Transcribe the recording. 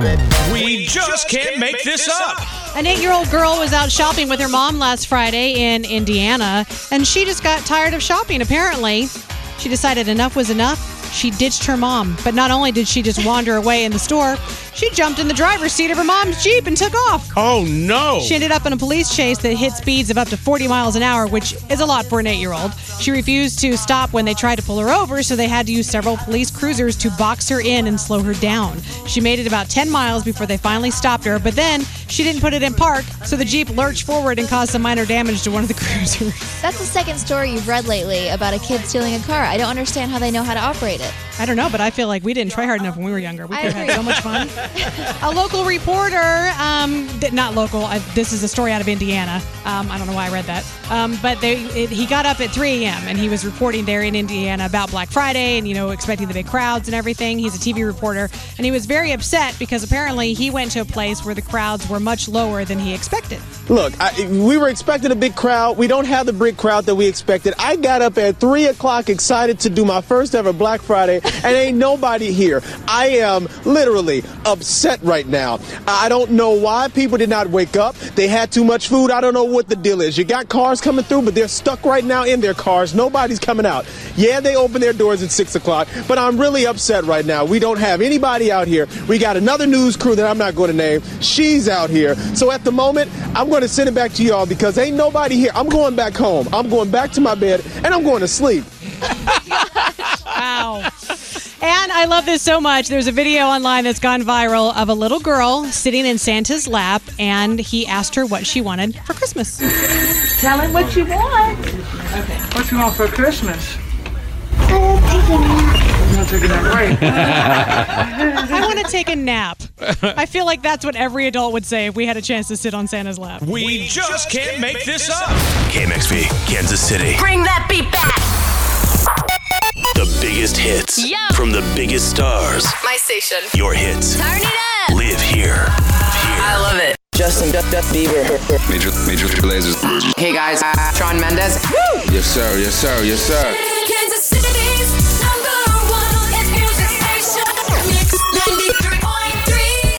We just can't make this up. An 8-year-old girl was out shopping with her mom last Friday in Indiana, and she just got tired of shopping, apparently. She decided enough was enough. She ditched her mom. But not only did she just wander away in the store, she jumped in the driver's seat of her mom's Jeep and took off. Oh, no. She ended up in a police chase that hit speeds of up to 40 miles an hour, which is a lot for an 8-year-old. She refused to stop when they tried to pull her over, so they had to use several police cruisers to box her in and slow her down. She made it about 10 miles before they finally stopped her, but then she didn't put it in park, so the Jeep lurched forward and caused some minor damage to one of the cruisers. That's the second story you've read lately about a kid stealing a car. I don't understand how they know how to operate it. I don't know, but I feel like we didn't try hard enough when we were younger. We could have had so much fun. A local reporter, not local, this is a story out of Indiana. I don't know why I read that. But he got up at 3 a.m. and he was reporting there in Indiana about Black Friday and, expecting the big crowds and everything. He's a TV reporter, and he was very upset because apparently he went to a place where the crowds were much lower than he expected. Look, we were expecting a big crowd. We don't have the big crowd that we expected. I got up at 3 o'clock excited to do my first ever Black Friday, and ain't nobody here. I am literally upset right now. I don't know why people did not wake up. They had too much food. I don't know what the deal is. You got cars coming through, but they're stuck right now in their cars. Nobody's coming out. Yeah, they open their doors at 6 o'clock, but I'm really upset right now. We don't have anybody out here. We got another news crew that I'm not going to name. She's out here. So at the moment, I'm going to send it back to y'all because ain't nobody here. I'm going back home. I'm going back to my bed, and I'm going to sleep. Wow. And I love this so much. There's a video online that's gone viral of a little girl sitting in Santa's lap, and he asked her what she wanted for Christmas. Tell him what you want. Okay. What you want for Christmas? I'm taking a nap. Right. I want to take a nap. I feel like that's what every adult would say if we had a chance to sit on Santa's lap. We just can't make this up. KMXV, Kansas City. Bring that beat back. The biggest hits from the biggest stars. My station. Your hits. Turn it up. Live here. I love it. Justin Bieber. Major Lasers. Hey guys, Shawn Mendes. Yes sir, yes sir, yes sir.